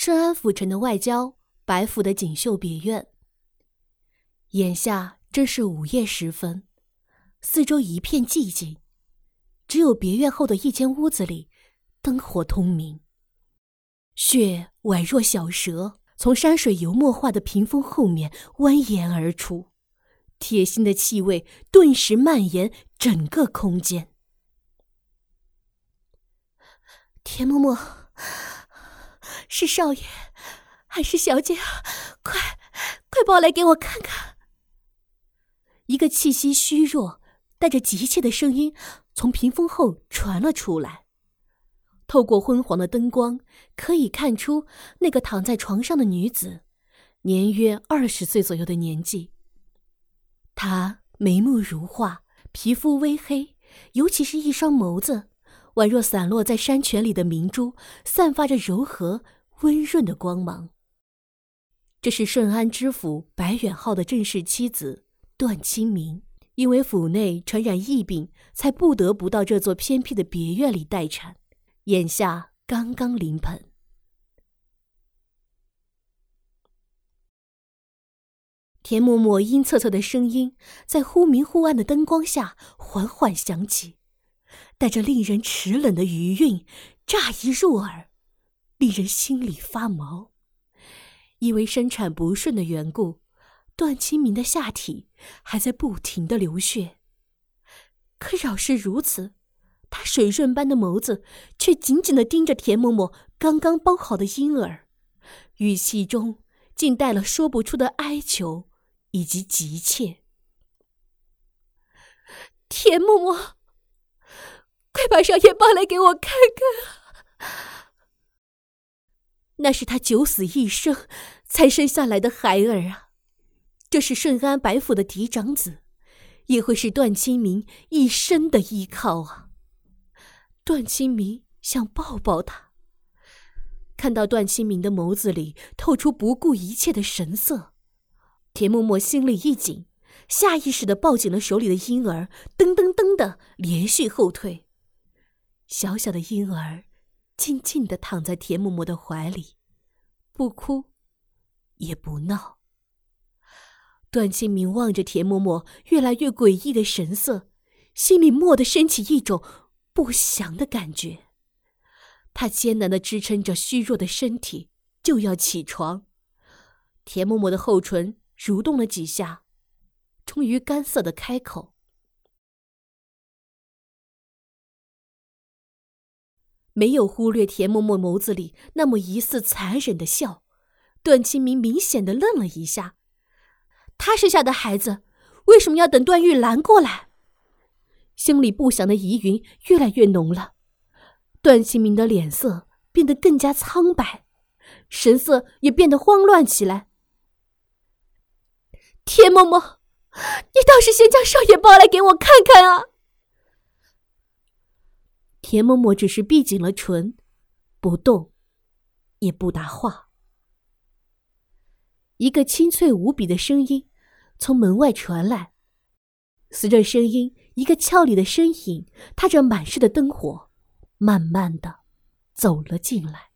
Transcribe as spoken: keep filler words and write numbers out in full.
顺安府城的外郊，白府的锦绣别院。眼下正是午夜时分，四周一片寂静，只有别院后的一间屋子里灯火通明。雪宛若小蛇，从山水油墨画的屏风后面蜿蜒而出，铁腥的气味顿时蔓延整个空间。田嬷嬷，是少爷还是小姐啊？快快抱来给我看看。一个气息虚弱带着急切的声音从屏风后传了出来。透过昏黄的灯光，可以看出那个躺在床上的女子年约二十岁左右的年纪。她眉目如画，皮肤微黑，尤其是一双眸子宛若散落在山泉里的明珠，散发着柔和温润的光芒。这是顺安知府白远浩的正室妻子段清明，因为府内传染疫病，才不得不到这座偏僻的别院里待产，眼下刚刚临盆。田嬷嬷阴恻恻的声音在忽明忽暗的灯光下缓缓响起，带着令人齿冷的余韵乍一入耳，令人心里发毛。因为生产不顺的缘故，段清明的下体还在不停地流血。可饶是如此，他水润般的眸子却紧紧地盯着田嬷嬷刚刚包好的婴儿，语气中竟带了说不出的哀求以及急切。田嬷嬷，快把少爷抱来给我看看啊！那是他九死一生才生下来的孩儿啊！这是顺安白府的嫡长子，也会是段清明一生的依靠啊！段清明想抱抱他，看到段清明的眸子里透出不顾一切的神色，田嬷嬷心里一紧，下意识地抱紧了手里的婴儿，噔噔噔地连续后退。小小的婴儿静静地躺在田嬷嬷的怀里，不哭也不闹。段清明望着田嬷嬷越来越诡异的神色，心里蓦地升起一种不祥的感觉。他艰难地支撑着虚弱的身体，就要起床。田嬷嬷的后唇蠕动了几下，终于干涩地开口：“没有忽略田嬷嬷眸子里那么疑似残忍的笑，段清明明显地愣了一下。他生下的孩子为什么要等段玉兰过来？心里不祥的疑云越来越浓了。段清明的脸色变得更加苍白，神色也变得慌乱起来。田嬷嬷，你倒是先将少爷抱来给我看看啊！田嬷嬷只是闭紧了唇，不动，也不答话。一个清脆无比的声音从门外传来，随着声音，一个俏丽的身影踏着满室的灯火，慢慢地走了进来。